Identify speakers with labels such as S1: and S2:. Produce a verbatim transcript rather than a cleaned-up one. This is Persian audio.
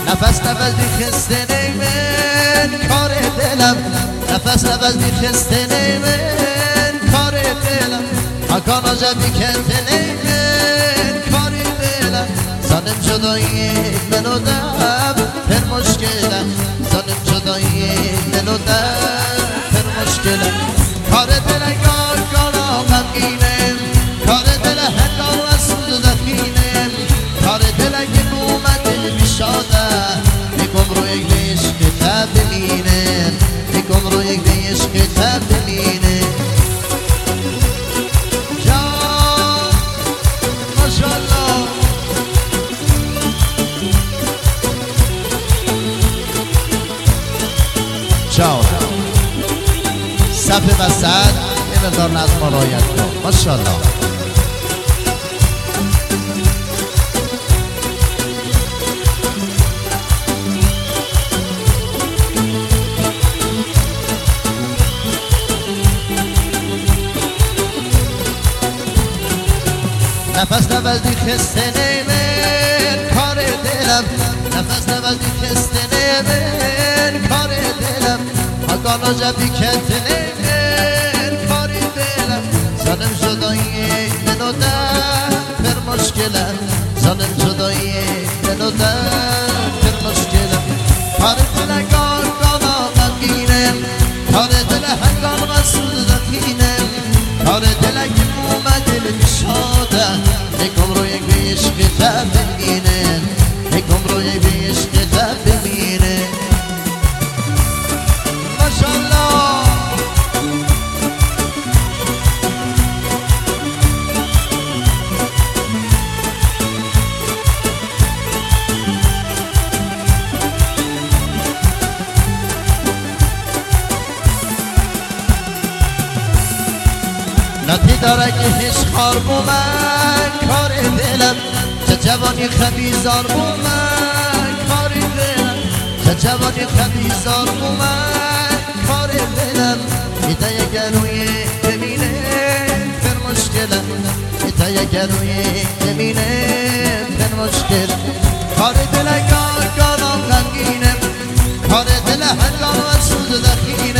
S1: نفس نفس بیخسته نیمن کار دلم نفس نفس بیخسته نیمن کار دلم اکان آجا بیکرده نیمن کار دلم زنم جدایی من و دم پر مشکلم زنم جدایی من و دم پر مشکلم کار دلم گار گارا غمگینم کار دلم هنگام و سود دخینم کار دلم که اومد دل بیشاده میگم رو یک عشق تب ببینم میگم رو یک عشق تب ببینم جان ماشاءالله چاو صف وسط یه مقدار نظم و رعایت کن ماشاءالله نفس نفس بیخسته نیمن کار دلم نفس نفس بیخسته نیمن کار دلم اکان آجا بیکرده نیمن کار دلم زنم جدایی من و دم پر مشکلم زنم جدایی من و دم پر مشکلم کار دلم گار گانا غمگینم کار دلم هنگام و سود دخینم کار دلم که اومد دل بیشاده یکم رو یک به عشق تب ببینه یکم رو یک به عشق تب ببینه ماشاءالله نتی داره که هیچ خار بو من کار دلم چه جوانی خبیزار بو من کار دلم چه جوانی خبیزار بو من کار دلم ایتا یک گروی ببینه پر مشکلم ایتا یک گروی ببینه پر مشکل کار دلم گار گارم غمگینم کار دلم هنگام و سود دخینم